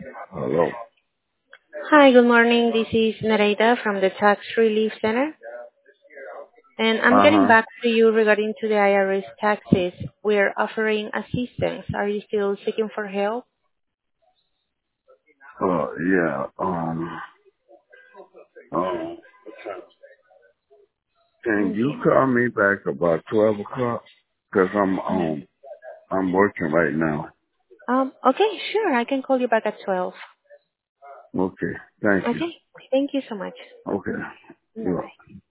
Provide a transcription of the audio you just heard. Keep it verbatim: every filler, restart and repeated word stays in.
Hello. Hi, good morning. This is Nareda from the Tax Relief Center, and I'm Uh getting huh. back to you regarding to the I R S taxes. We're offering assistance. Are you still seeking for help? Uh, yeah. Um. Um. Can you Okay. call me back about twelve o'clock? Cause I'm Mm. um I'm working right now. Um, okay, sure. I can call you back at twelve. Okay. Thank you. Okay. Thank you so much. Okay. Bye-bye. You're